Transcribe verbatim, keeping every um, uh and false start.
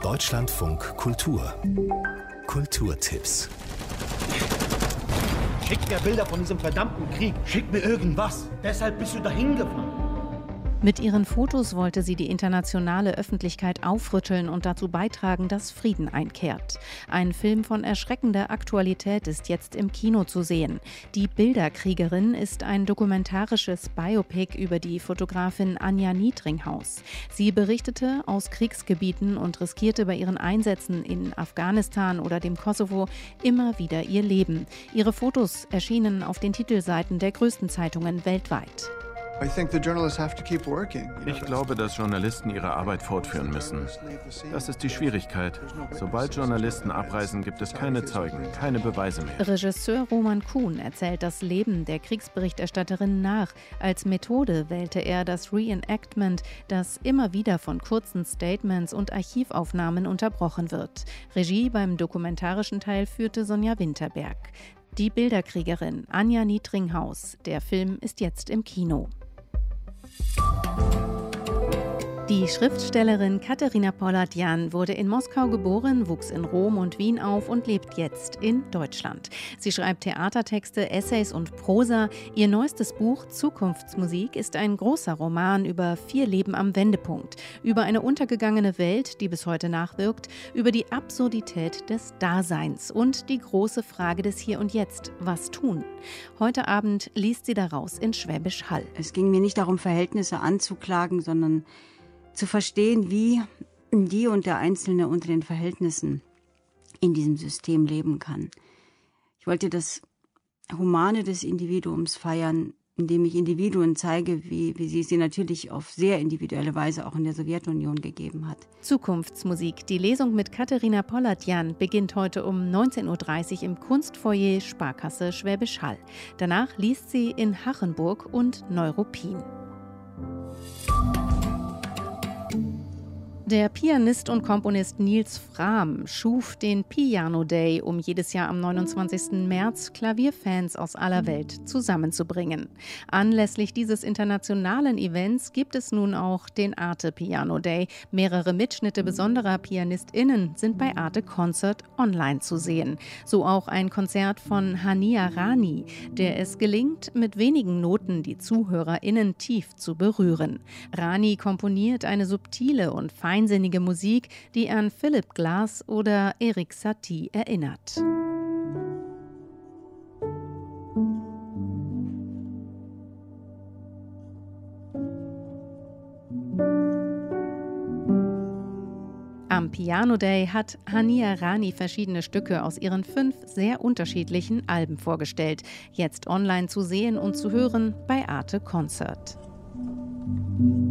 Deutschlandfunk Kultur. Kulturtipps. Schick mir Bilder von diesem verdammten Krieg. Schick mir irgendwas. Deshalb bist du dahin gefahren. Mit ihren Fotos wollte sie die internationale Öffentlichkeit aufrütteln und dazu beitragen, dass Frieden einkehrt. Ein Film von erschreckender Aktualität ist jetzt im Kino zu sehen. Die Bilderkriegerin ist ein dokumentarisches Biopic über die Fotografin Anja Nietringhaus. Sie berichtete aus Kriegsgebieten und riskierte bei ihren Einsätzen in Afghanistan oder dem Kosovo immer wieder ihr Leben. Ihre Fotos erschienen auf den Titelseiten der größten Zeitungen weltweit. Ich glaube, dass Journalisten ihre Arbeit fortführen müssen. Das ist die Schwierigkeit. Sobald Journalisten abreisen, gibt es keine Zeugen, keine Beweise mehr. Regisseur Roman Kuhn erzählt das Leben der Kriegsberichterstatterin nach. Als Methode wählte er das Reenactment, das immer wieder von kurzen Statements und Archivaufnahmen unterbrochen wird. Regie beim dokumentarischen Teil führte Sonja Winterberg. Die Bilderkriegerin Anja Nietringhaus. Der Film ist jetzt im Kino. Die Schriftstellerin Katerina Polatjan wurde in Moskau geboren, wuchs in Rom und Wien auf und lebt jetzt in Deutschland. Sie schreibt Theatertexte, Essays und Prosa. Ihr neuestes Buch Zukunftsmusik ist ein großer Roman über vier Leben am Wendepunkt, über eine untergegangene Welt, die bis heute nachwirkt, über die Absurdität des Daseins und die große Frage des Hier und Jetzt, was tun? Heute Abend liest sie daraus in Schwäbisch Hall. Es ging mir nicht darum, Verhältnisse anzuklagen, sondern zu verstehen, wie die und der Einzelne unter den Verhältnissen in diesem System leben kann. Ich wollte das Humane des Individuums feiern, indem ich Individuen zeige, wie, wie sie sie natürlich auf sehr individuelle Weise auch in der Sowjetunion gegeben hat. Zukunftsmusik. Die Lesung mit Katerina Polatjan beginnt heute um neunzehn Uhr dreißig im Kunstfoyer Sparkasse Schwäbisch Hall. Danach liest sie in Hachenburg und Neuruppin. Der Pianist und Komponist Nils Frahm schuf den Piano Day, um jedes Jahr am neunundzwanzigsten März Klavierfans aus aller Welt zusammenzubringen. Anlässlich dieses internationalen Events gibt es nun auch den Arte Piano Day. Mehrere Mitschnitte besonderer PianistInnen sind bei Arte Concert online zu sehen. So auch ein Konzert von Hania Rani, der es gelingt, mit wenigen Noten die ZuhörerInnen tief zu berühren. Rani komponiert eine subtile und feine Feinsinnige Musik, die an Philip Glass oder Erik Satie erinnert. Am Piano Day hat Hania Rani verschiedene Stücke aus ihren fünf sehr unterschiedlichen Alben vorgestellt. Jetzt online zu sehen und zu hören bei Arte Concert.